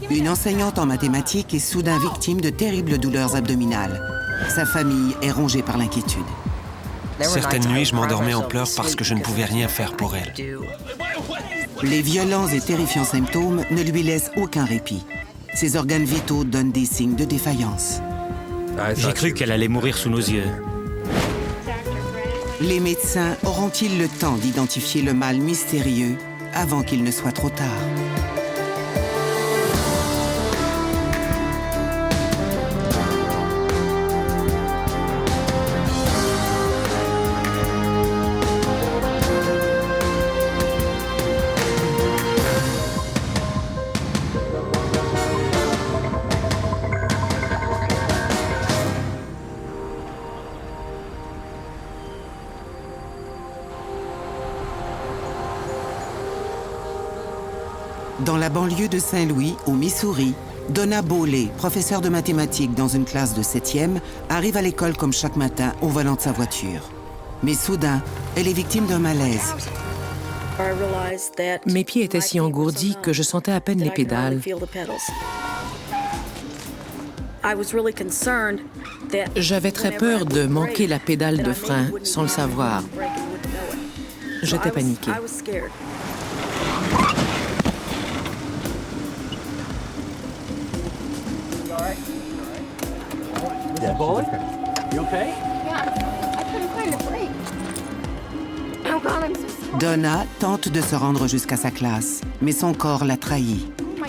Une enseignante en mathématiques est soudain victime de terribles douleurs abdominales. Sa famille est rongée par l'inquiétude. Certaines nuits, je m'endormais en pleurs parce que je ne pouvais rien faire pour elle. Les violents et terrifiants symptômes ne lui laissent aucun répit. Ses organes vitaux donnent des signes de défaillance. J'ai cru qu'elle allait mourir sous nos yeux. Les médecins auront-ils le temps d'identifier le mal mystérieux avant qu'il ne soit trop tard? Dans la banlieue de Saint-Louis, au Missouri, Donna Bowley, professeure de mathématiques dans une classe de 7e, arrive à l'école comme chaque matin au volant de sa voiture. Mais soudain, elle est victime d'un malaise. Mes pieds étaient si engourdis que je sentais à peine les pédales. J'avais très peur de manquer la pédale de frein sans le savoir. J'étais paniquée. Donna tente de se rendre jusqu'à sa classe, mais son corps l'a trahi.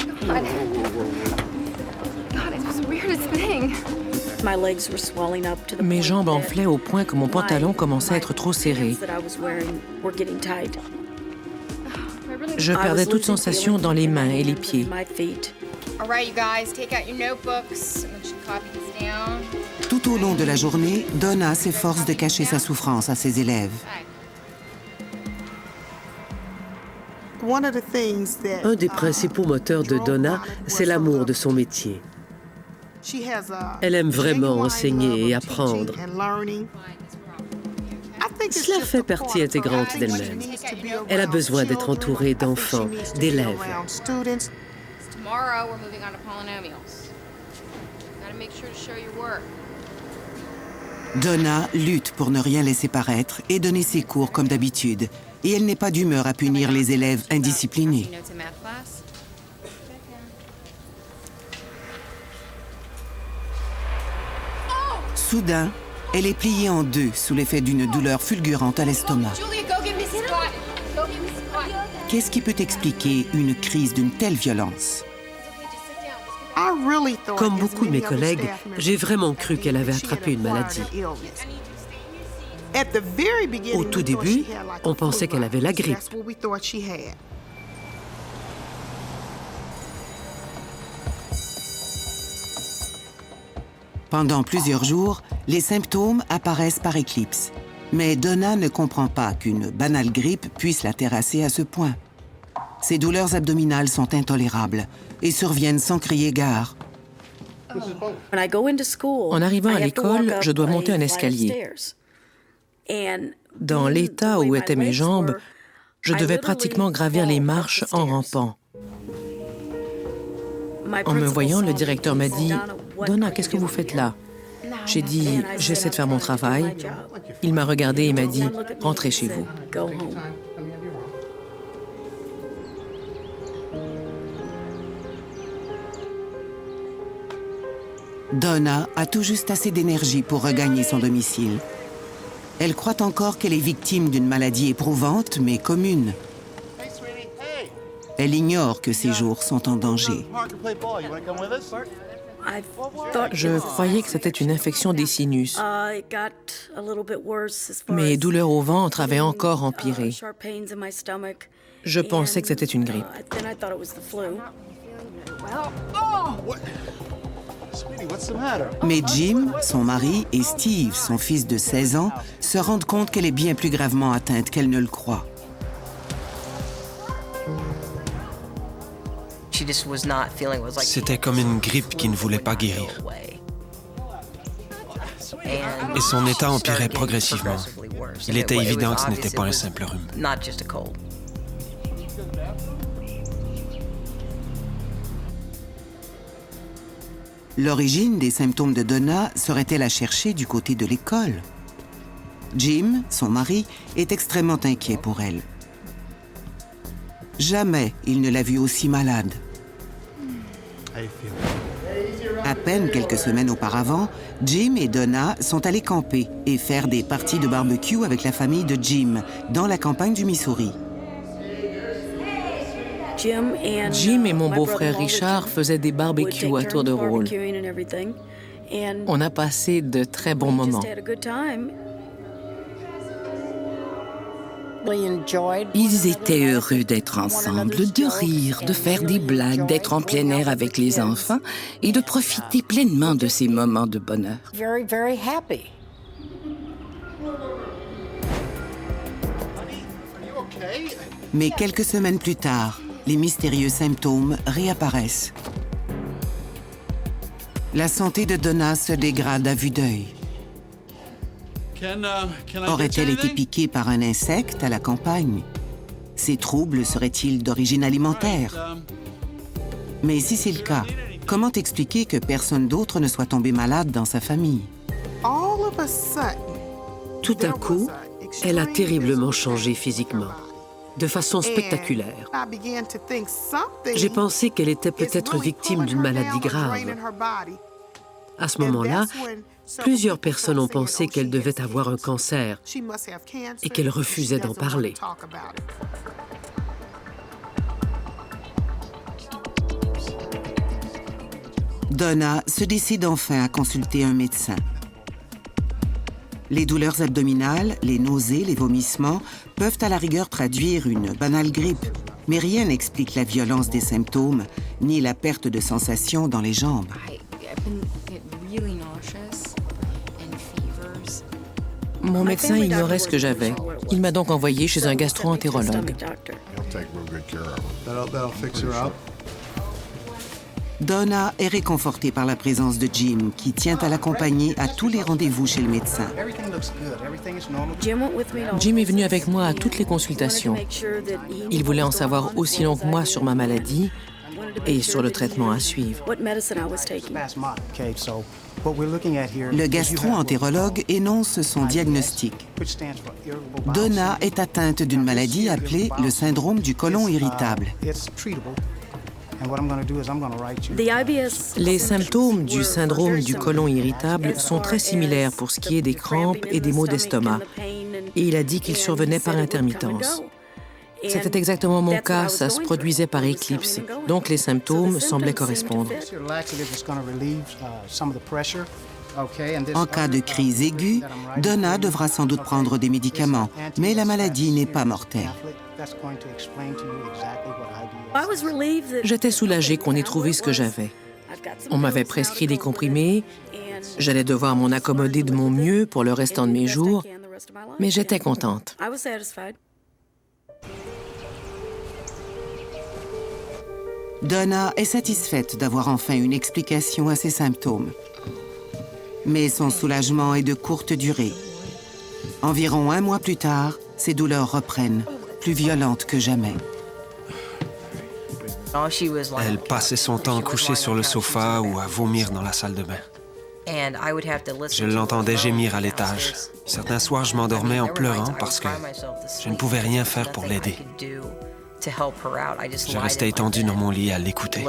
Mes jambes enflaient au point que mon pantalon commençait à être trop serré. Je perdais toute sensation dans les mains et les pieds. Tout au long de la journée, Donna s'efforce de cacher sa souffrance à ses élèves. Un des principaux moteurs de Donna, c'est l'amour de son métier. Elle aime vraiment enseigner et apprendre. Cela fait partie intégrante d'elle-même. Elle a besoin d'être entourée d'enfants, d'élèves. Donna lutte pour ne rien laisser paraître et donner ses cours comme d'habitude. Et elle n'est pas d'humeur à punir les élèves indisciplinés. Soudain, elle est pliée en deux sous l'effet d'une douleur fulgurante à l'estomac. Qu'est-ce qui peut expliquer une crise d'une telle violence? Comme beaucoup de mes collègues, j'ai vraiment cru qu'elle avait attrapé une maladie. Au tout début, on pensait qu'elle avait la grippe. Pendant plusieurs jours, les symptômes apparaissent par éclipse. Mais Donna ne comprend pas qu'une banale grippe puisse la terrasser à ce point. Ses douleurs abdominales sont intolérables et surviennent sans crier gare. En arrivant à l'école, je dois monter un escalier. Dans l'état où étaient mes jambes, je devais pratiquement gravir les marches en rampant. En me voyant, le directeur m'a dit « Donna, qu'est-ce que vous faites là ?» J'ai dit « J'essaie de faire mon travail ». Il m'a regardé et m'a dit « Rentrez chez vous ». Donna a tout juste assez d'énergie pour regagner son domicile. Elle croit encore qu'elle est victime d'une maladie éprouvante, mais commune. Elle ignore que ses jours sont en danger. Je croyais que c'était une infection des sinus. Mes douleurs au ventre avaient encore empiré. Je pensais que c'était une grippe. Mais Jim, son mari, et Steve, son fils de 16 ans, se rendent compte qu'elle est bien plus gravement atteinte qu'elle ne le croit. C'était comme une grippe qui ne voulait pas guérir. Et son état empirait progressivement. Il était évident que ce n'était pas un simple rhume. L'origine des symptômes de Donna serait-elle à chercher du côté de l'école? Jim, son mari, est extrêmement inquiet pour elle. Jamais il ne l'a vue aussi malade. À peine quelques semaines auparavant, Jim et Donna sont allés camper et faire des parties de barbecue avec la famille de Jim, dans la campagne du Missouri. Jim et mon beau-frère Richard faisaient des barbecues à tour de rôle. On a passé de très bons moments. Ils étaient heureux d'être ensemble, de rire, de faire des blagues, d'être en plein air avec les enfants et de profiter pleinement de ces moments de bonheur. Mais quelques semaines plus tard, les mystérieux symptômes réapparaissent. La santé de Donna se dégrade à vue d'œil. Aurait-elle été piquée par un insecte à la campagne? Ces troubles seraient-ils d'origine alimentaire? Mais si c'est le cas, comment expliquer que personne d'autre ne soit tombé malade dans sa famille? Tout à coup, elle a terriblement changé physiquement, de façon spectaculaire. J'ai pensé qu'elle était peut-être victime d'une maladie grave. À ce moment-là, plusieurs personnes ont pensé qu'elle devait avoir un cancer et qu'elle refusait d'en parler. Donna se décide enfin à consulter un médecin. Les douleurs abdominales, les nausées, les vomissements peuvent à la rigueur traduire une banale grippe, mais rien n'explique la violence des symptômes ni la perte de sensation dans les jambes. Mon médecin ignorait ce que j'avais. Il m'a donc envoyé chez un gastro-entérologue. Donna est réconfortée par la présence de Jim, qui tient à l'accompagner à tous les rendez-vous chez le médecin. Jim est venu avec moi à toutes les consultations. Il voulait en savoir aussi long que moi sur ma maladie et sur le traitement à suivre. Le gastro-entérologue énonce son diagnostic. Donna est atteinte d'une maladie appelée le syndrome du côlon irritable. Les symptômes du syndrome du côlon irritable sont très similaires pour ce qui est des crampes et des maux d'estomac. Et il a dit qu'ils survenaient par intermittence. C'était exactement mon cas, ça se produisait par éclipse, donc les symptômes semblaient correspondre. En cas de crise aiguë, Donna devra sans doute prendre des médicaments, mais la maladie n'est pas mortelle. J'étais soulagée qu'on ait trouvé ce que j'avais. On m'avait prescrit des comprimés, j'allais devoir m'en accommoder de mon mieux pour le restant de mes jours, mais j'étais contente. Donna est satisfaite d'avoir enfin une explication à ses symptômes. Mais son soulagement est de courte durée. Environ un mois plus tard, ses douleurs reprennent, plus violentes que jamais. Elle passait son temps couchée sur le sofa ou à vomir dans la salle de bain. Je l'entendais gémir à l'étage. Certains soirs, je m'endormais en pleurant parce que je ne pouvais rien faire pour l'aider. Je restais étendu dans mon lit à l'écouter.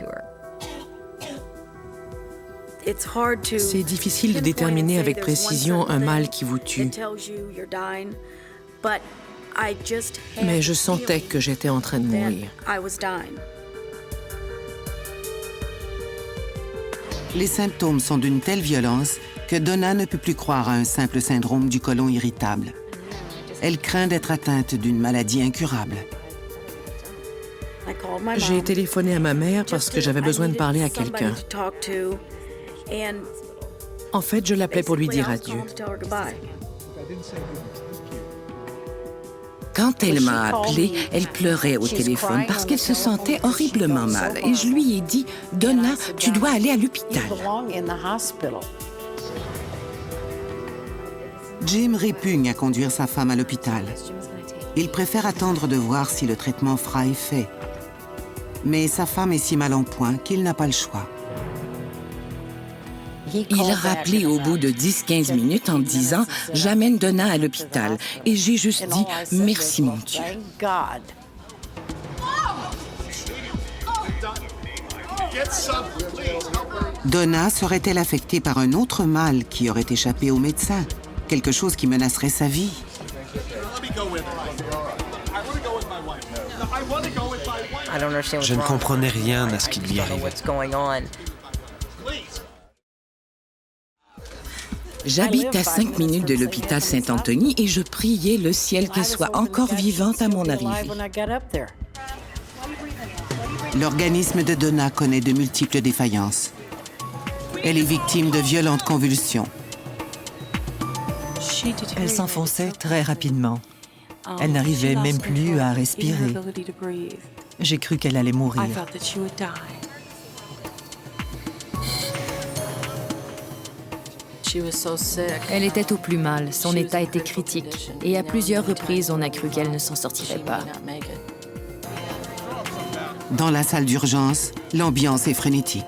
C'est difficile de déterminer avec précision un mal qui vous tue. Mais je sentais que j'étais en train de mourir. Les symptômes sont d'une telle violence que Donna ne peut plus croire à un simple syndrome du côlon irritable. Elle craint d'être atteinte d'une maladie incurable. J'ai téléphoné à ma mère parce que j'avais besoin de parler à quelqu'un. En fait, je l'appelais pour lui dire adieu. Quand elle m'a appelée, elle pleurait au téléphone parce qu'elle se sentait horriblement mal. Et je lui ai dit, « Donna, tu dois aller à l'hôpital. » Jim répugne à conduire sa femme à l'hôpital. Il préfère attendre de voir si le traitement fera effet. Mais sa femme est si mal en point qu'il n'a pas le choix. Il a rappelé au bout de 10-15 minutes en disant « J'amène Donna à l'hôpital ». Et j'ai juste dit « Merci, mon Dieu ». Donna serait-elle affectée par un autre mal qui aurait échappé au médecin? Quelque chose qui menacerait sa vie? Je ne comprenais rien à ce qui lui arrivait. J'habite à 5 minutes de l'hôpital Saint-Anthony et je priais le ciel qu'elle soit encore vivante à mon arrivée. L'organisme de Donna connaît de multiples défaillances. Elle est victime de violentes convulsions. Elle s'enfonçait très rapidement. Elle n'arrivait même plus à respirer. J'ai cru qu'elle allait mourir. Elle était au plus mal, son état était critique, et à plusieurs reprises, on a cru qu'elle ne s'en sortirait pas. Dans la salle d'urgence, l'ambiance est frénétique.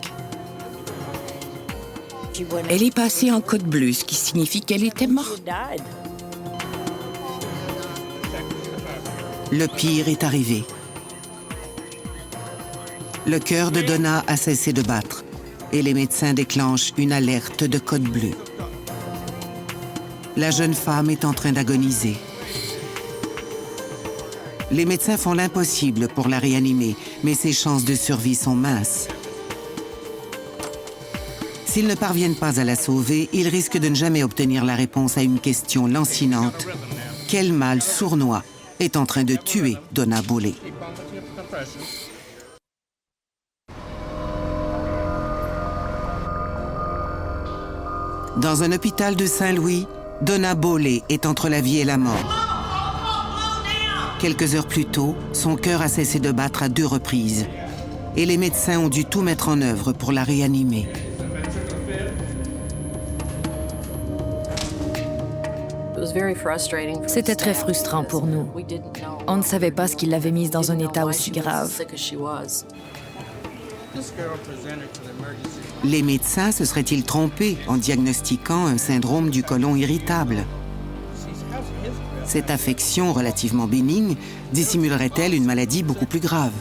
Elle est passée en code bleu, ce qui signifie qu'elle était morte. Le pire est arrivé. Le cœur de Donna a cessé de battre et les médecins déclenchent une alerte de code bleu. La jeune femme est en train d'agoniser. Les médecins font l'impossible pour la réanimer, mais ses chances de survie sont minces. S'ils ne parviennent pas à la sauver, ils risquent de ne jamais obtenir la réponse à une question lancinante. Quel mal sournois est en train de tuer Donna Bowley? Dans un hôpital de Saint-Louis, Donna Bowley est entre la vie et la mort. Quelques heures plus tôt, son cœur a cessé de battre à 2 reprises et les médecins ont dû tout mettre en œuvre pour la réanimer. C'était très frustrant pour nous. On ne savait pas ce qui l'avait mise dans un état aussi grave. Les médecins se seraient-ils trompés en diagnostiquant un syndrome du côlon irritable? Cette affection relativement bénigne dissimulerait-elle une maladie beaucoup plus grave?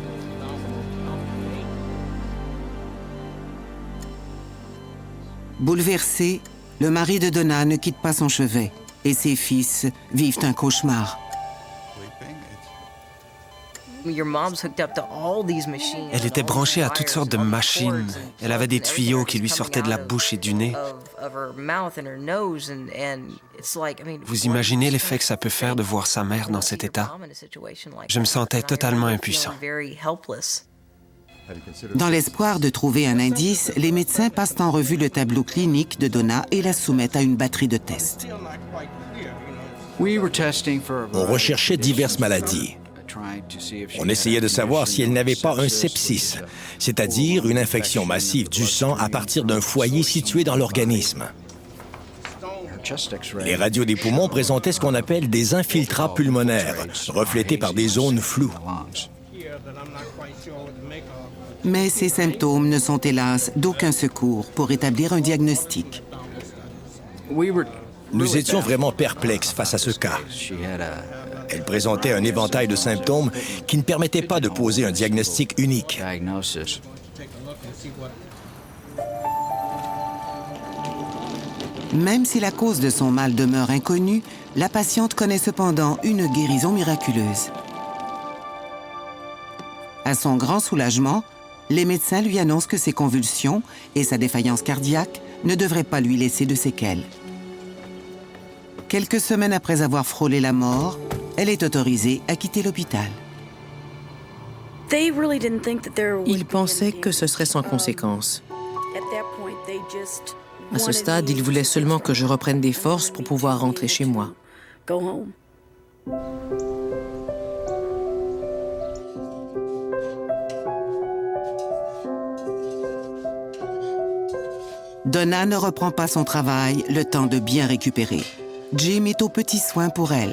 Bouleversé, le mari de Donna ne quitte pas son chevet et ses fils vivent un cauchemar. Elle était branchée à toutes sortes de machines. Elle avait des tuyaux qui lui sortaient de la bouche et du nez. Vous imaginez l'effet que ça peut faire de voir sa mère dans cet état? Je me sentais totalement impuissant. Dans l'espoir de trouver un indice, les médecins passent en revue le tableau clinique de Donna et la soumettent à une batterie de tests. On recherchait diverses maladies. On essayait de savoir si elle n'avait pas un sepsis, c'est-à-dire une infection massive du sang à partir d'un foyer situé dans l'organisme. Les radios des poumons présentaient ce qu'on appelle des infiltrats pulmonaires, reflétés par des zones floues. Mais ces symptômes ne sont hélas d'aucun secours pour établir un diagnostic. Nous étions vraiment perplexes face à ce cas. Elle présentait un éventail de symptômes qui ne permettaient pas de poser un diagnostic unique. Même si la cause de son mal demeure inconnue, la patiente connaît cependant une guérison miraculeuse. À son grand soulagement, les médecins lui annoncent que ses convulsions et sa défaillance cardiaque ne devraient pas lui laisser de séquelles. Quelques semaines après avoir frôlé la mort, elle est autorisée à quitter l'hôpital. Ils pensaient que ce serait sans conséquence. À ce stade, ils voulaient seulement que je reprenne des forces pour pouvoir rentrer chez moi. Donna ne reprend pas son travail, le temps de bien récupérer. Jim est aux petits soins pour elle.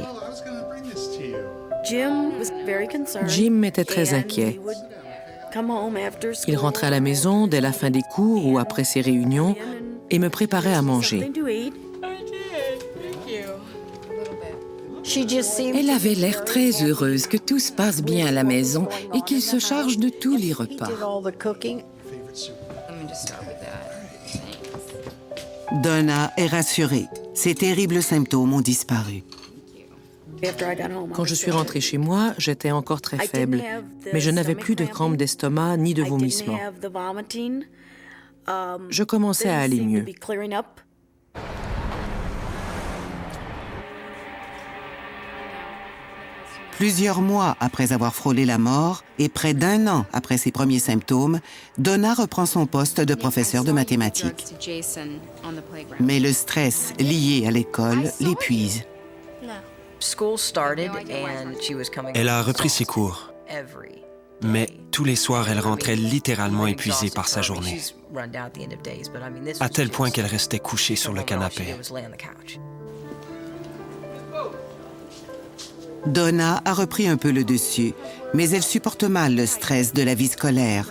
Jim était très inquiet. Il rentrait à la maison dès la fin des cours ou après ses réunions et me préparait à manger. Elle avait l'air très heureuse que tout se passe bien à la maison et qu'il se charge de tous les repas. Donna est rassurée. Ces terribles symptômes ont disparu. Quand je suis rentrée chez moi, j'étais encore très faible, mais je n'avais plus de crampes d'estomac ni de vomissements. Je commençais à aller mieux. Plusieurs mois après avoir frôlé la mort et près d'1 an après ses premiers symptômes, Donna reprend son poste de professeur de mathématiques. Mais le stress lié à l'école l'épuise. Elle a repris ses cours. Mais tous les soirs, elle rentrait littéralement épuisée par sa journée, à tel point qu'elle restait couchée sur le canapé. Donna a repris un peu le dessus, mais elle supporte mal le stress de la vie scolaire.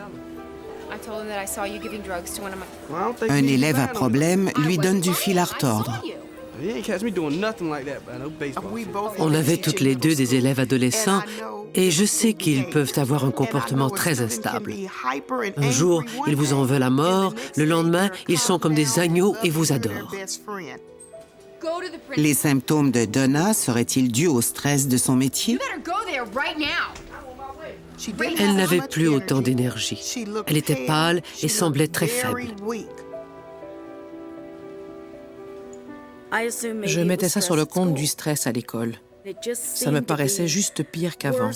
Un élève à problème lui donne du fil à retordre. On avait toutes les deux des élèves adolescents et je sais qu'ils peuvent avoir un comportement très instable. Un jour, ils vous en veulent à mort, le lendemain, ils sont comme des agneaux et vous adorent. Les symptômes de Donna seraient-ils dus au stress de son métier? Elle n'avait plus autant d'énergie. Elle était pâle et semblait très faible. Je mettais ça sur le compte du stress à l'école. Ça me paraissait juste pire qu'avant.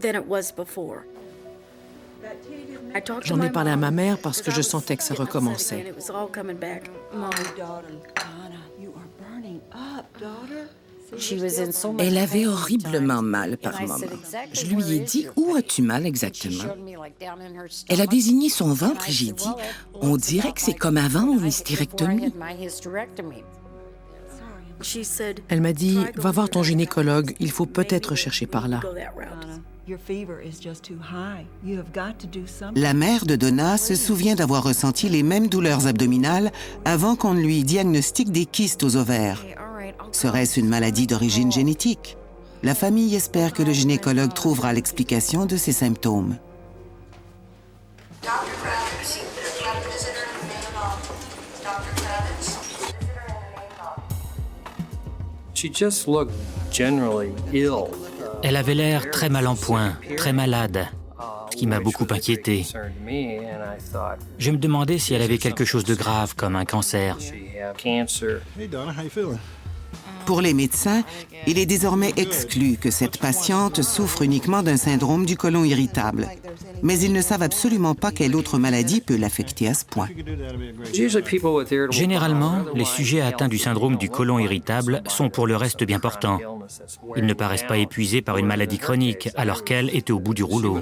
J'en ai parlé à ma mère parce que je sentais que ça recommençait. Elle avait horriblement mal par moment. Je lui ai dit « Où as-tu mal exactement ?» Elle a désigné son ventre et j'ai dit « On dirait que c'est comme avant une hystérectomie. » Elle m'a dit « Va voir ton gynécologue, il faut peut-être chercher par là. » La mère de Donna se souvient d'avoir ressenti les mêmes douleurs abdominales avant qu'on ne lui diagnostique des kystes aux ovaires. Serait-ce une maladie d'origine génétique? La famille espère que le gynécologue trouvera l'explication de ces symptômes. Elle avait l'air très mal en point, très malade, ce qui m'a beaucoup inquiété. Je me demandais si elle avait quelque chose de grave, comme un cancer. Pour les médecins, il est désormais exclu que cette patiente souffre uniquement d'un syndrome du côlon irritable. Mais ils ne savent absolument pas quelle autre maladie peut l'affecter à ce point. Généralement, les sujets atteints du syndrome du côlon irritable sont pour le reste bien portants. Ils ne paraissent pas épuisés par une maladie chronique, alors qu'elle était au bout du rouleau.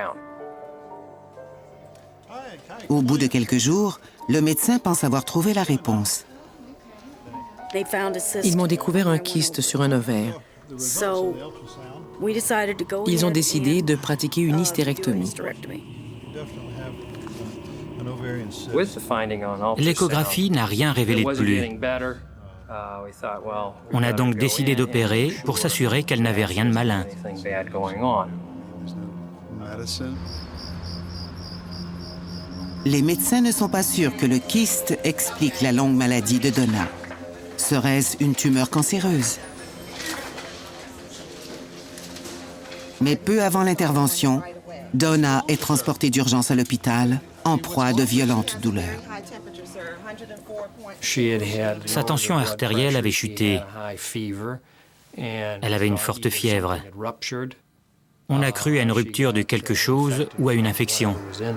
Au bout de quelques jours, le médecin pense avoir trouvé la réponse. Ils m'ont découvert un kyste sur un ovaire. Ils ont décidé de pratiquer une hystérectomie. L'échographie n'a rien révélé de plus. On a donc décidé d'opérer pour s'assurer qu'elle n'avait rien de malin. Les médecins ne sont pas sûrs que le kyste explique la longue maladie de Donna. Serait-ce une tumeur cancéreuse? Mais peu avant l'intervention, Donna est transportée d'urgence à l'hôpital, en proie à de violentes douleurs. Sa tension artérielle avait chuté. Elle avait une forte fièvre. On a cru à une rupture de quelque chose ou à une infection.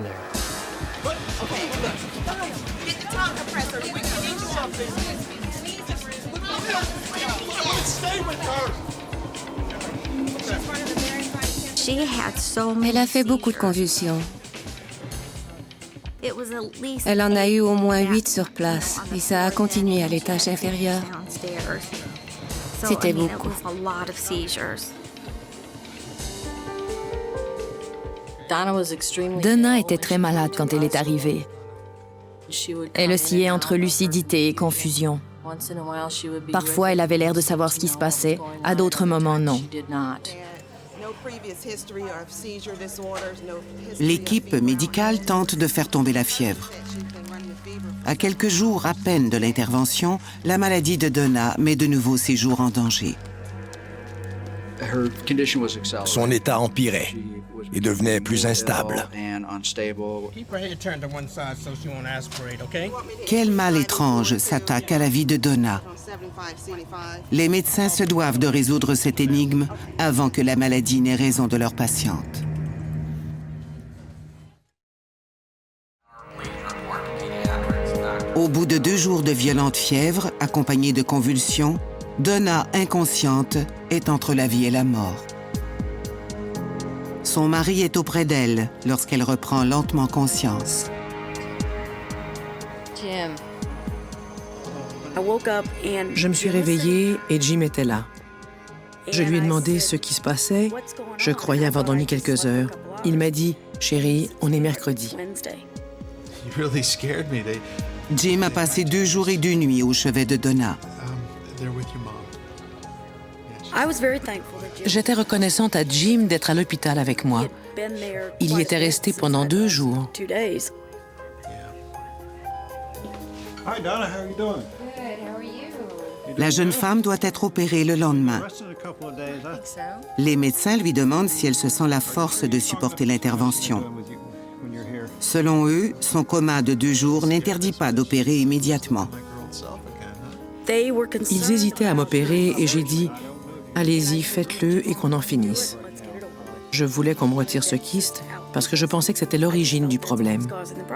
Elle a fait beaucoup de convulsions. Elle en a eu au moins 8 sur place et ça a continué à l'étage inférieur. C'était beaucoup. Donna était très malade quand elle est arrivée. Elle oscillait entre lucidité et confusion. Parfois, elle avait l'air de savoir ce qui se passait, à d'autres moments, non. L'équipe médicale tente de faire tomber la fièvre. À quelques jours à peine de l'intervention, la maladie de Donna met de nouveau ses jours en danger. Son état empirait et devenait plus instable. Quel mal étrange s'attaque à la vie de Donna. Les médecins se doivent de résoudre cette énigme avant que la maladie n'ait raison de leur patiente. Au bout de 2 jours de violente fièvre, accompagnée de convulsions, Donna, inconsciente, est entre la vie et la mort. Son mari est auprès d'elle lorsqu'elle reprend lentement conscience. Je me suis réveillée et Jim était là. Je lui ai demandé ce qui se passait. Je croyais avoir dormi quelques heures. Il m'a dit « Chérie, on est mercredi. » Jim a passé 2 jours et 2 nuits au chevet de Donna. J'étais reconnaissante à Jim d'être à l'hôpital avec moi. Il y était resté pendant 2 jours. La jeune femme doit être opérée le lendemain. Les médecins lui demandent si elle se sent la force de supporter l'intervention. Selon eux, son coma de 2 jours n'interdit pas d'opérer immédiatement. Ils hésitaient à m'opérer et j'ai dit « Allez-y, faites-le et qu'on en finisse ». Je voulais qu'on me retire ce kyste parce que je pensais que c'était l'origine du problème.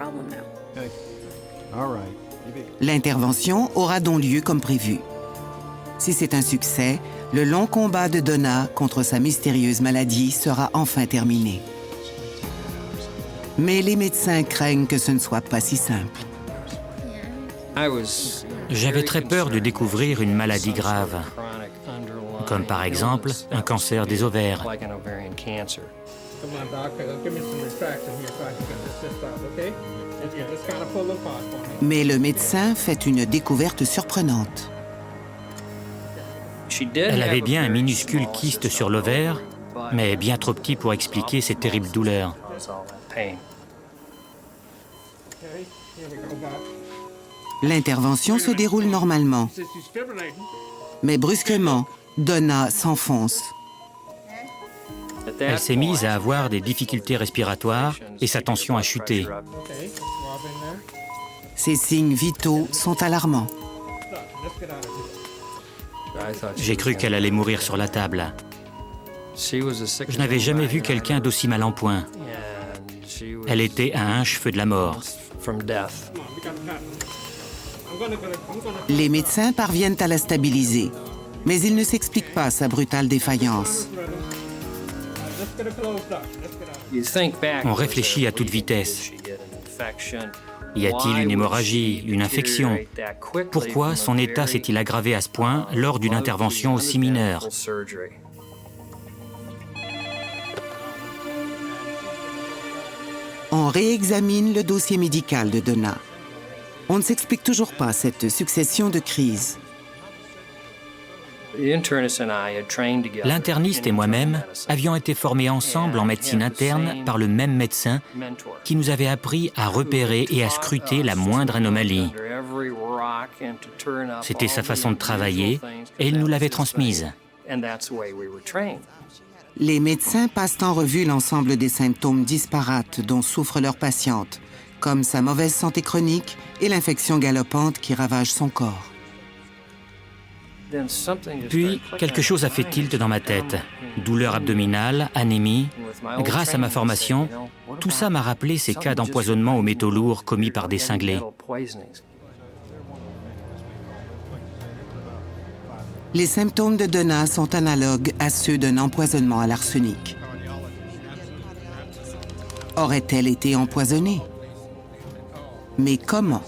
L'intervention aura donc lieu comme prévu. Si c'est un succès, le long combat de Donna contre sa mystérieuse maladie sera enfin terminé. Mais les médecins craignent que ce ne soit pas si simple. J'avais très peur de découvrir une maladie grave, comme par exemple un cancer des ovaires. Mais le médecin fait une découverte surprenante. Elle avait bien un minuscule kyste sur l'ovaire, mais bien trop petit pour expliquer ces terribles douleurs. L'intervention se déroule normalement. Mais brusquement, Donna s'enfonce. Elle s'est mise à avoir des difficultés respiratoires et sa tension a chuté. Ces signes vitaux sont alarmants. J'ai cru qu'elle allait mourir sur la table. Je n'avais jamais vu quelqu'un d'aussi mal en point. Elle était à un cheveu de la mort. Les médecins parviennent à la stabiliser, mais ils ne s'expliquent pas sa brutale défaillance. On réfléchit à toute vitesse. Y a-t-il une hémorragie, une infection? Pourquoi son état s'est-il aggravé à ce point lors d'une intervention aussi mineure? On réexamine le dossier médical de Donna. On ne s'explique toujours pas cette succession de crises. L'interniste et moi-même avions été formés ensemble en médecine interne par le même médecin qui nous avait appris à repérer et à scruter la moindre anomalie. C'était sa façon de travailler et il nous l'avait transmise. Les médecins passent en revue l'ensemble des symptômes disparates dont souffre leur patiente, comme sa mauvaise santé chronique et l'infection galopante qui ravage son corps. Puis, quelque chose a fait tilt dans ma tête. Douleur abdominale, anémie. Grâce à ma formation, tout ça m'a rappelé ces cas d'empoisonnement aux métaux lourds commis par des cinglés. Les symptômes de Donna sont analogues à ceux d'un empoisonnement à l'arsenic. Aurait-elle été empoisonnée? Mais comment?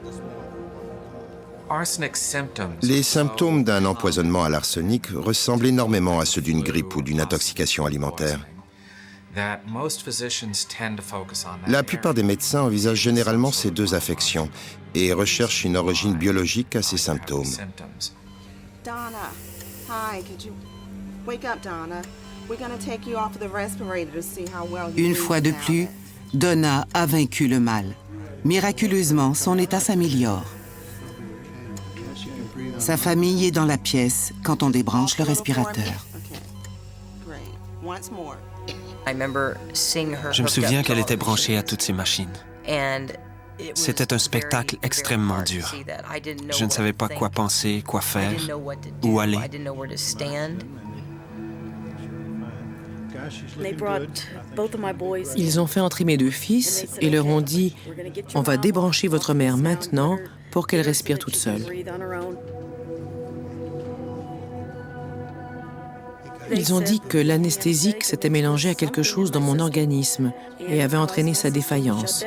Les symptômes d'un empoisonnement à l'arsenic ressemblent énormément à ceux d'une grippe ou d'une intoxication alimentaire. La plupart des médecins envisagent généralement ces deux affections et recherchent une origine biologique à ces symptômes. Donna, hi, could you wake up, Donna? We're going to take you off the respirator to see how well you. Une fois de plus, Donna a vaincu le mal. Miraculeusement, son état s'améliore. Sa famille est dans la pièce quand on débranche le respirateur. Je me souviens qu'elle était branchée à toutes ces machines. C'était un spectacle extrêmement dur. Je ne savais pas quoi penser, quoi faire, où aller. Ils ont fait entrer mes deux fils et leur ont dit « On va débrancher votre mère maintenant pour qu'elle respire toute seule. » Ils ont dit que l'anesthésique s'était mélangé à quelque chose dans mon organisme et avait entraîné sa défaillance.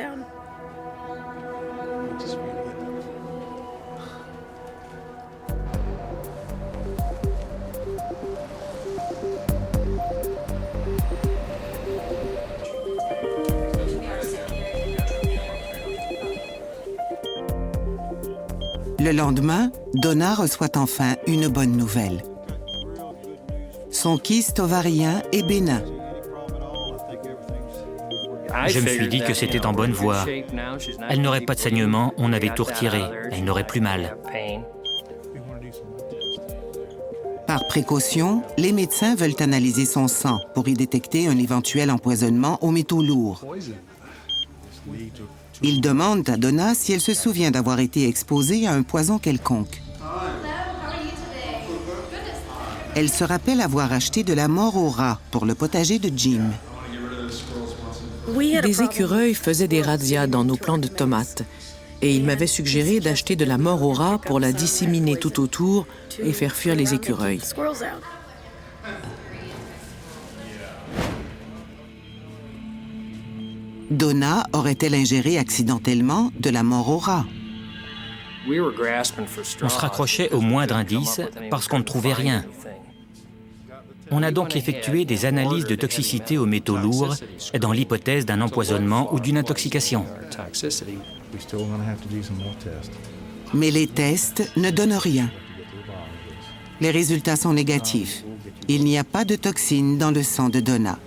Le lendemain, Donna reçoit enfin une bonne nouvelle. Son kyste ovarien est bénin. Je me suis dit que c'était en bonne voie. Elle n'aurait pas de saignement, on avait tout retiré. Elle n'aurait plus mal. Par précaution, les médecins veulent analyser son sang pour y détecter un éventuel empoisonnement aux métaux lourds. Ils demandent à Donna si elle se souvient d'avoir été exposée à un poison quelconque. Elle se rappelle avoir acheté de la mort au rat pour le potager de Jim. Des écureuils faisaient des razzias dans nos plants de tomates et il m'avait suggéré d'acheter de la mort au rat pour la disséminer tout autour et faire fuir les écureuils. Donna aurait-elle ingéré accidentellement de la mort au rat? On se raccrochait au moindre indice parce qu'on ne trouvait rien. On a donc effectué des analyses de toxicité aux métaux lourds dans l'hypothèse d'un empoisonnement ou d'une intoxication. Mais les tests ne donnent rien. Les résultats sont négatifs. Il n'y a pas de toxines dans le sang de Donna.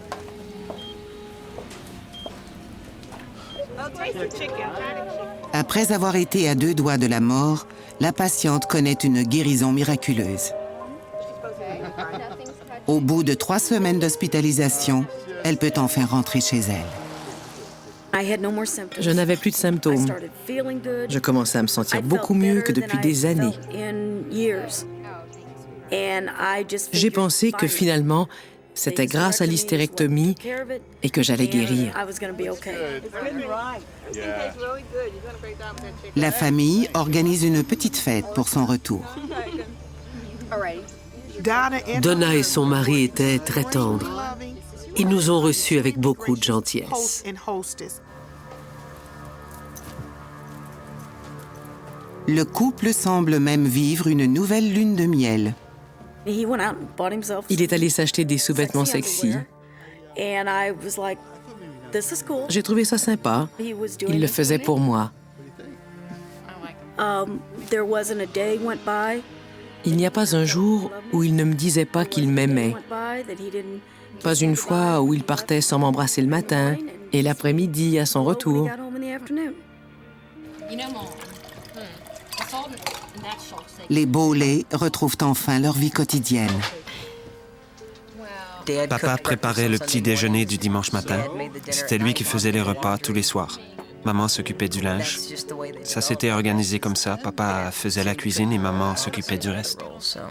Après avoir été à 2 doigts de la mort, la patiente connaît une guérison miraculeuse. Au bout de 3 semaines d'hospitalisation, elle peut enfin rentrer chez elle. Je n'avais plus de symptômes. Je commençais à me sentir beaucoup mieux que depuis des années. J'ai pensé que finalement, c'était grâce à l'hystérectomie et que j'allais guérir. La famille organise une petite fête pour son retour. Donna et son mari étaient très tendres. Ils nous ont reçus avec beaucoup de gentillesse. Le couple semble même vivre une nouvelle lune de miel. Il est allé s'acheter des sous-vêtements sexy. J'ai trouvé ça sympa. Il le faisait pour moi. Il n'y a pas un jour où il ne me disait pas qu'il m'aimait. Pas une fois où il partait sans m'embrasser le matin et l'après-midi à son retour. Les Bowley retrouvent enfin leur vie quotidienne. Papa préparait le petit déjeuner du dimanche matin. C'était lui qui faisait les repas tous les soirs. Maman s'occupait du linge. Ça s'était organisé comme ça. Papa faisait la cuisine et maman s'occupait du reste.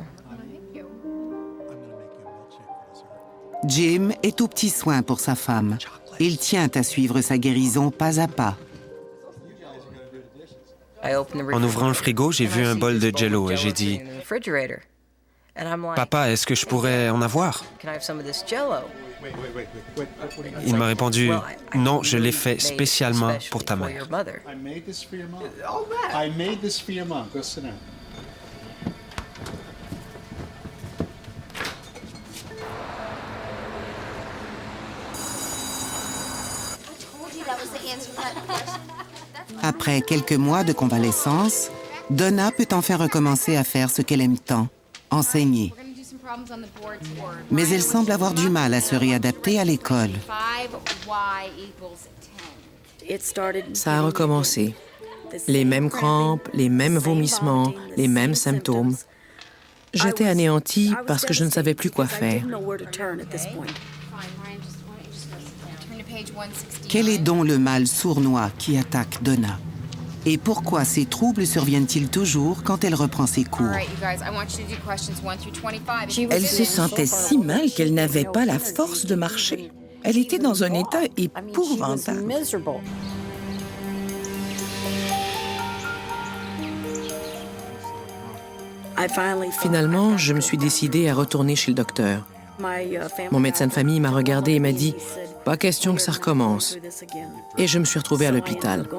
Jim est au petit soin pour sa femme. Il tient à suivre sa guérison pas à pas. En ouvrant le frigo, j'ai vu un bol de Jell-O et j'ai dit « Papa, est-ce que je pourrais en avoir ?» Il m'a répondu « Non, je l'ai fait spécialement pour ta mère. » Après quelques mois de convalescence, Donna peut enfin recommencer à faire ce qu'elle aime tant, enseigner. Mais elle semble avoir du mal à se réadapter à l'école. Ça a recommencé. Les mêmes crampes, les mêmes vomissements, les mêmes symptômes. J'étais anéantie parce que je ne savais plus quoi faire. Quel est donc le mal sournois qui attaque Donna? Et pourquoi ces troubles surviennent-ils toujours quand elle reprend ses cours? Elle se sentait si mal qu'elle n'avait pas la force de marcher. Elle était dans un état épouvantable. Finalement, je me suis décidée à retourner chez le docteur. Mon médecin de famille m'a regardée et m'a dit « Pas question que ça recommence ». Et je me suis retrouvée à l'hôpital.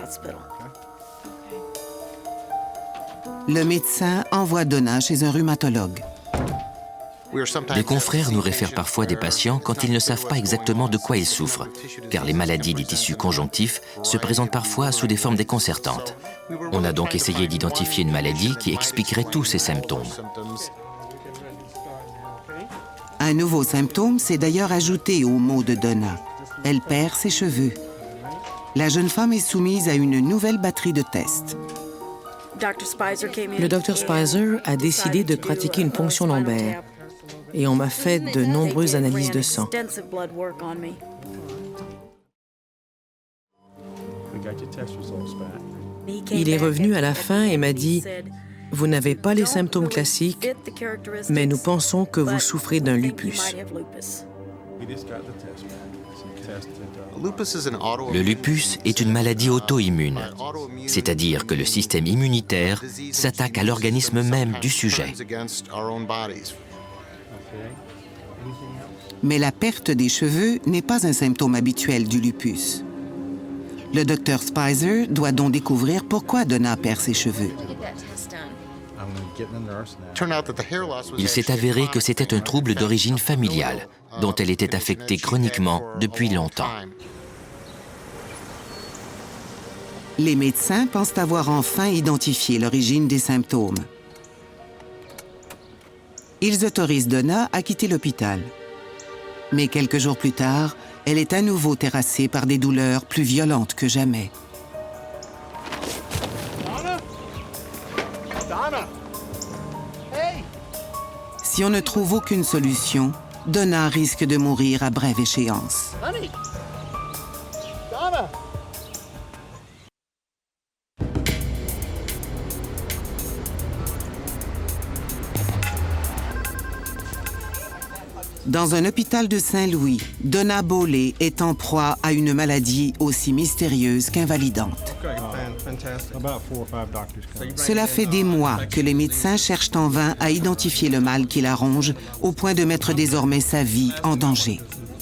Le médecin envoie Donna chez un rhumatologue. Des confrères nous réfèrent parfois des patients quand ils ne savent pas exactement de quoi ils souffrent, car les maladies des tissus conjonctifs se présentent parfois sous des formes déconcertantes. On a donc essayé d'identifier une maladie qui expliquerait tous ces symptômes. Un nouveau symptôme s'est d'ailleurs ajouté aux maux de Donna. Elle perd ses cheveux. La jeune femme est soumise à une nouvelle batterie de tests. Le Dr Spicer a décidé de pratiquer une ponction lombaire et on m'a fait de nombreuses analyses de sang. Il est revenu à la fin et m'a dit « Vous n'avez pas les symptômes classiques, mais nous pensons que vous souffrez d'un lupus. » Le lupus est une maladie auto-immune, c'est-à-dire que le système immunitaire s'attaque à l'organisme même du sujet. Mais la perte des cheveux n'est pas un symptôme habituel du lupus. Le Dr Spicer doit donc découvrir pourquoi Donna perd ses cheveux. Il s'est avéré que c'était un trouble d'origine familiale, dont elle était affectée chroniquement depuis longtemps. Les médecins pensent avoir enfin identifié l'origine des symptômes. Ils autorisent Donna à quitter l'hôpital. Mais quelques jours plus tard, elle est à nouveau terrassée par des douleurs plus violentes que jamais. Si on ne trouve aucune solution, Donna risque de mourir à brève échéance. Dans un hôpital de Saint-Louis, Donna Bowley est en proie à une maladie aussi mystérieuse qu'invalidante. Cela fait des mois que les médecins cherchent en vain à identifier le mal qui la ronge, au point de mettre désormais sa vie en danger.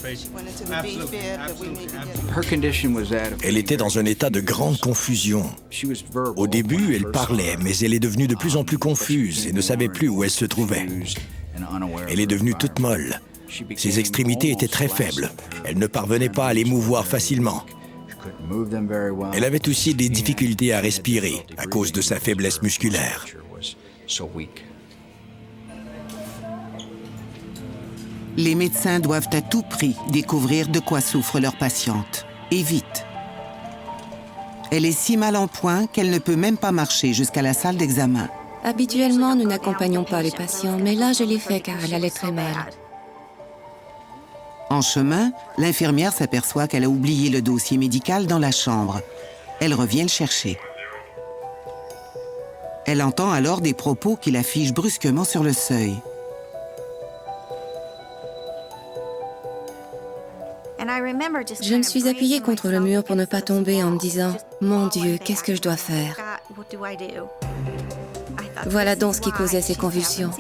Elle était dans un état de grande confusion. Au début, elle parlait, mais elle est devenue de plus en plus confuse et ne savait plus où elle se trouvait. Elle est devenue toute molle. Ses extrémités étaient très faibles. Elle ne parvenait pas à les mouvoir facilement. Elle avait aussi des difficultés à respirer à cause de sa faiblesse musculaire. Les médecins doivent à tout prix découvrir de quoi souffre leur patiente. Et vite. Elle est si mal en point qu'elle ne peut même pas marcher jusqu'à la salle d'examen. Habituellement, nous n'accompagnons pas les patients, mais là, je l'ai fait car elle allait très mal. En chemin, l'infirmière s'aperçoit qu'elle a oublié le dossier médical dans la chambre. Elle revient le chercher. Elle entend alors des propos qui la figent brusquement sur le seuil. Je me suis appuyée contre le mur pour ne pas tomber en me disant « Mon Dieu, qu'est-ce que je dois faire ?» Voilà donc ce qui causait ces convulsions.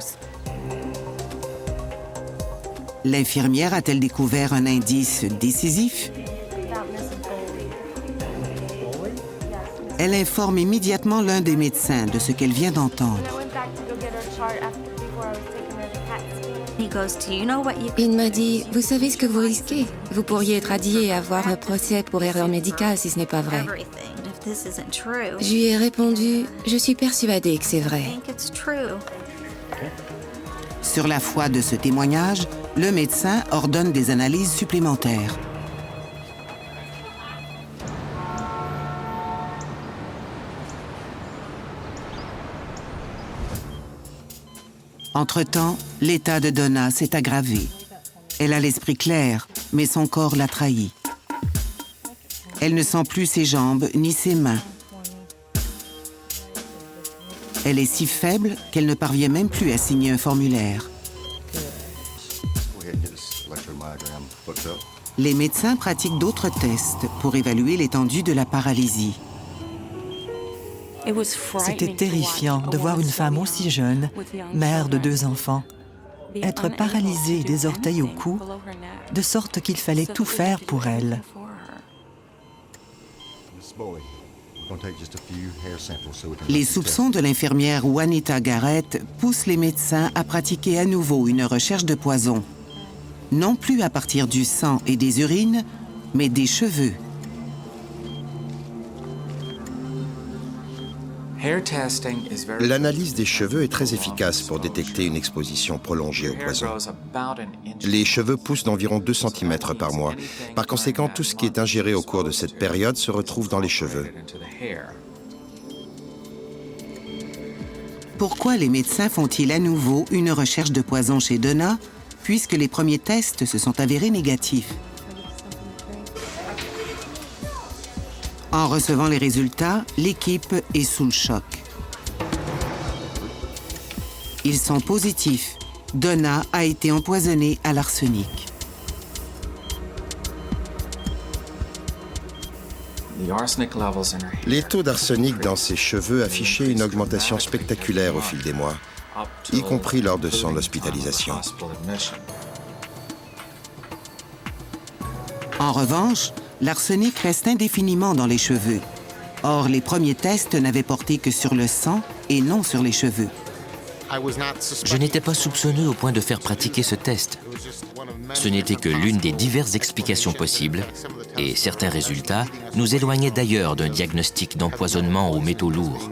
L'infirmière a-t-elle découvert un indice décisif? Elle informe immédiatement l'un des médecins de ce qu'elle vient d'entendre. Il m'a dit, vous savez ce que vous risquez? Vous pourriez être radié et avoir un procès pour erreur médicale si ce n'est pas vrai. Je lui ai répondu, je suis persuadée que c'est vrai. Sur la foi de ce témoignage, le médecin ordonne des analyses supplémentaires. Entre-temps, l'état de Donna s'est aggravé. Elle a l'esprit clair, mais son corps l'a trahi. Elle ne sent plus ses jambes ni ses mains. Elle est si faible qu'elle ne parvient même plus à signer un formulaire. Les médecins pratiquent d'autres tests pour évaluer l'étendue de la paralysie. C'était terrifiant de voir une femme aussi jeune, mère de 2 enfants, être paralysée des orteils au cou, de sorte qu'il fallait tout faire pour elle. Les soupçons de l'infirmière Juanita Garrett poussent les médecins à pratiquer à nouveau une recherche de poison. Non plus à partir du sang et des urines, mais des cheveux. L'analyse des cheveux est très efficace pour détecter une exposition prolongée au poison. Les cheveux poussent d'environ 2 cm par mois. Par conséquent, tout ce qui est ingéré au cours de cette période se retrouve dans les cheveux. Pourquoi les médecins font-ils à nouveau une recherche de poison chez Donna, puisque les premiers tests se sont avérés négatifs? En recevant les résultats, l'équipe est sous le choc. Ils sont positifs. Donna a été empoisonnée à l'arsenic. Les taux d'arsenic dans ses cheveux affichaient une augmentation spectaculaire au fil des mois, y compris lors de son hospitalisation. En revanche, l'arsenic reste indéfiniment dans les cheveux. Or, les premiers tests n'avaient porté que sur le sang et non sur les cheveux. Je n'étais pas soupçonneux au point de faire pratiquer ce test. Ce n'était que l'une des diverses explications possibles, et certains résultats nous éloignaient d'ailleurs d'un diagnostic d'empoisonnement aux métaux lourds.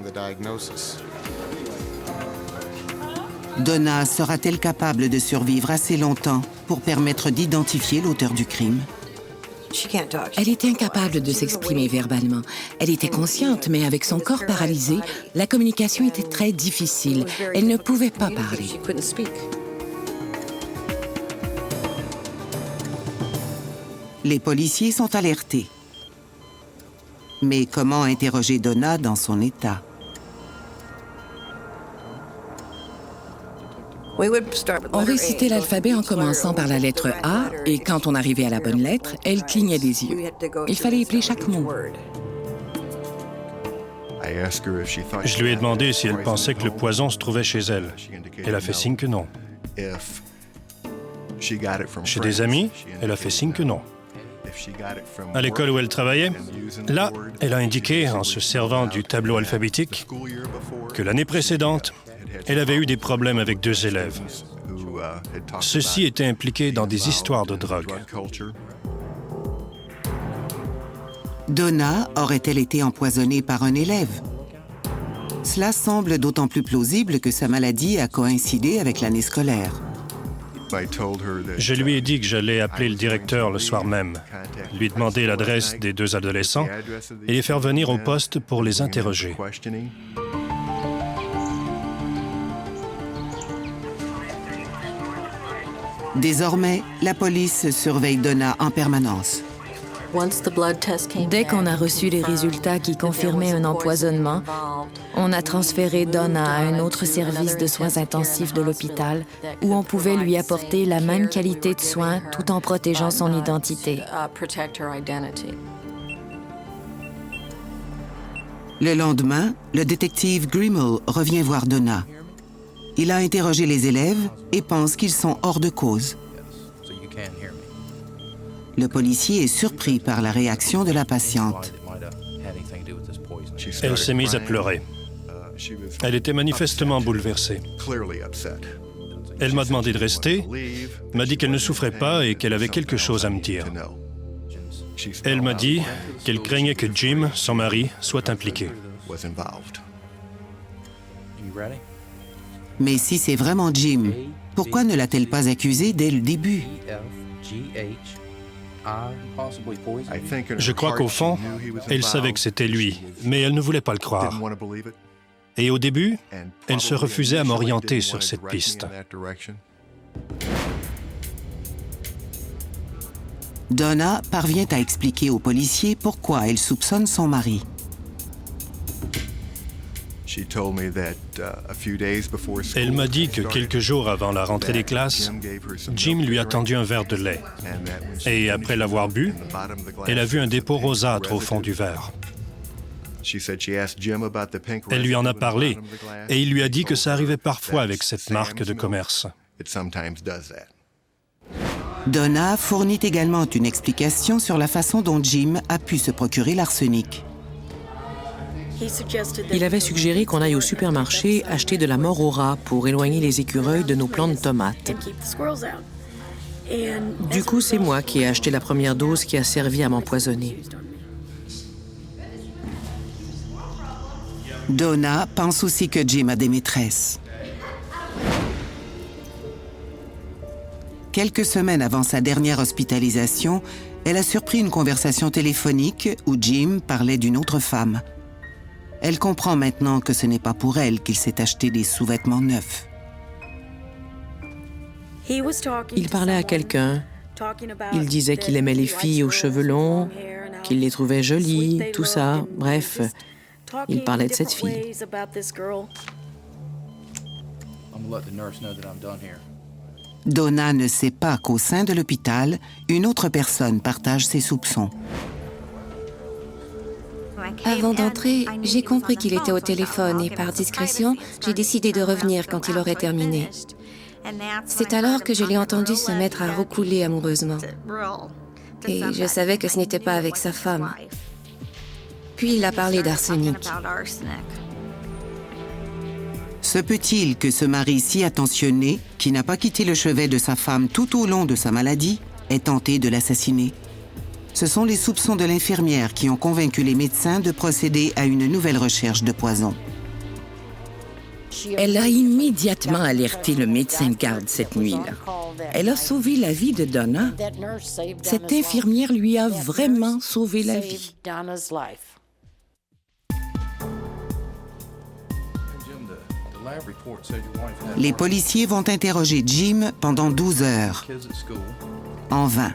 Donna sera-t-elle capable de survivre assez longtemps pour permettre d'identifier l'auteur du crime? Elle était incapable de s'exprimer verbalement. Elle était consciente, mais avec son corps paralysé, la communication était très difficile. Elle ne pouvait pas parler. Les policiers sont alertés. Mais comment interroger Donna dans son état? On récitait l'alphabet en commençant par la lettre A, et quand on arrivait à la bonne lettre, elle clignait des yeux. Il fallait épeler chaque mot. Je lui ai demandé si elle pensait que le poison se trouvait chez elle. Elle a fait signe que non. Chez des amis, elle a fait signe que non. À l'école où elle travaillait, là, elle a indiqué, en se servant du tableau alphabétique, que l'année précédente, elle avait eu des problèmes avec 2 élèves. Ceux-ci étaient impliqués dans des histoires de drogue. Donna aurait-elle été empoisonnée par un élève? Cela semble d'autant plus plausible que sa maladie a coïncidé avec l'année scolaire. Je lui ai dit que j'allais appeler le directeur le soir même, lui demander l'adresse des 2 adolescents et les faire venir au poste pour les interroger. Désormais, la police surveille Donna en permanence. Dès qu'on a reçu les résultats qui confirmaient un empoisonnement, on a transféré Donna à un autre service de soins intensifs de l'hôpital où on pouvait lui apporter la même qualité de soins tout en protégeant son identité. Le lendemain, le détective Grimmel revient voir Donna. Il a interrogé les élèves et pense qu'ils sont hors de cause. Le policier est surpris par la réaction de la patiente. Elle s'est mise à pleurer. Elle était manifestement bouleversée. Elle m'a demandé de rester, m'a dit qu'elle ne souffrait pas et qu'elle avait quelque chose à me dire. Elle m'a dit qu'elle craignait que Jim, son mari, soit impliqué. Mais si c'est vraiment Jim, pourquoi ne l'a-t-elle pas accusé dès le début? Je crois qu'au fond, elle savait que c'était lui, mais elle ne voulait pas le croire. Et au début, elle se refusait à m'orienter sur cette piste. Donna parvient à expliquer aux policiers pourquoi elle soupçonne son mari. Elle m'a dit que quelques jours avant la rentrée des classes, Jim lui a tendu un verre de lait. Et après l'avoir bu, elle a vu un dépôt rosâtre au fond du verre. Elle lui en a parlé et il lui a dit que ça arrivait parfois avec cette marque de commerce. Donna fournit également une explication sur la façon dont Jim a pu se procurer l'arsenic. Il avait suggéré qu'on aille au supermarché acheter de la mort aux rats pour éloigner les écureuils de nos plants de tomates. Du coup, c'est moi qui ai acheté la première dose qui a servi à m'empoisonner. Donna pense aussi que Jim a des maîtresses. Quelques semaines avant sa dernière hospitalisation, elle a surpris une conversation téléphonique où Jim parlait d'une autre femme. Elle comprend maintenant que ce n'est pas pour elle qu'il s'est acheté des sous-vêtements neufs. Il parlait à quelqu'un. Il disait qu'il aimait les filles aux cheveux longs, qu'il les trouvait jolies, tout ça. Bref, il parlait de cette fille. Donna ne sait pas qu'au sein de l'hôpital, une autre personne partage ses soupçons. Avant d'entrer, j'ai compris qu'il était au téléphone et par discrétion, j'ai décidé de revenir quand il aurait terminé. C'est alors que je l'ai entendu se mettre à roucouler amoureusement. Et je savais que ce n'était pas avec sa femme. Puis il a parlé d'arsenic. Se peut-il que ce mari si attentionné, qui n'a pas quitté le chevet de sa femme tout au long de sa maladie, ait tenté de l'assassiner? Ce sont les soupçons de l'infirmière qui ont convaincu les médecins de procéder à une nouvelle recherche de poison. Elle a immédiatement alerté le médecin de garde cette nuit-là. Elle a sauvé la vie de Donna. Cette infirmière lui a vraiment sauvé la vie. Les policiers vont interroger Jim pendant 12 heures. En vain.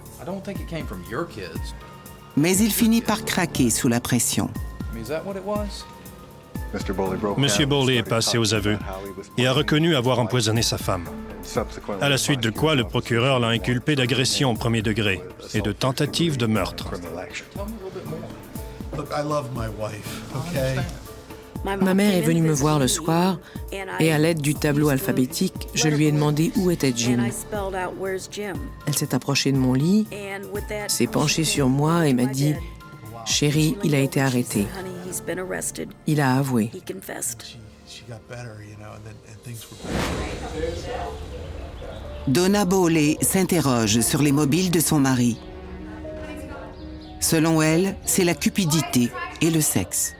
Mais il finit par craquer sous la pression. Monsieur Bowley est passé aux aveux et a reconnu avoir empoisonné sa femme. À la suite de quoi, le procureur l'a inculpé d'agression au premier degré et de tentative de meurtre. Ma mère est venue me voir le soir et à l'aide du tableau alphabétique, je lui ai demandé où était Jim. Elle s'est approchée de mon lit, s'est penchée sur moi et m'a dit « Chérie, il a été arrêté. Il a avoué. » Donna Bowley s'interroge sur les mobiles de son mari. Selon elle, c'est la cupidité et le sexe.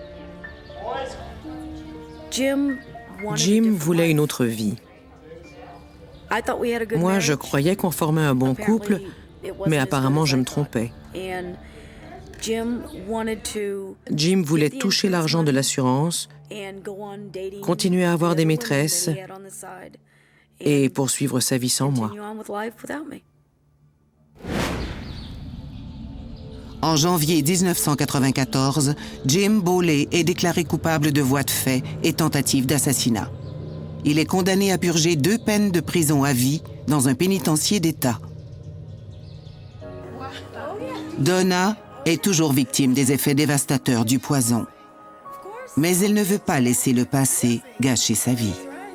Jim voulait une autre vie. Moi, je croyais qu'on formait un bon couple, mais apparemment, je me trompais. Jim voulait toucher l'argent de l'assurance, continuer à avoir des maîtresses et poursuivre sa vie sans moi. En janvier 1994, Jim Bowley est déclaré coupable de voies de fait et tentative d'assassinat. Il est condamné à purger 2 peines de prison à vie dans un pénitencier d'État. Donna est toujours victime des effets dévastateurs du poison. Mais elle ne veut pas laisser le passé gâcher sa vie.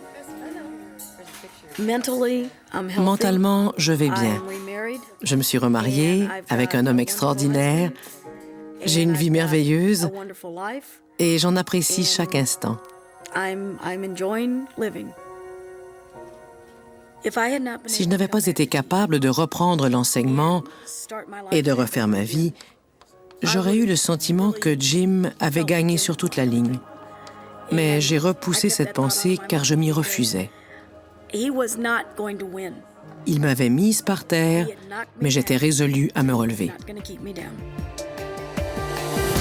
Mentalement, je vais bien. Je me suis remariée avec un homme extraordinaire. J'ai une vie merveilleuse et j'en apprécie chaque instant. Si je n'avais pas été capable de reprendre l'enseignement et de refaire ma vie, j'aurais eu le sentiment que Jim avait gagné sur toute la ligne. Mais j'ai repoussé cette pensée car je m'y refusais. Il m'avait mise par terre, mais j'étais résolue à me relever.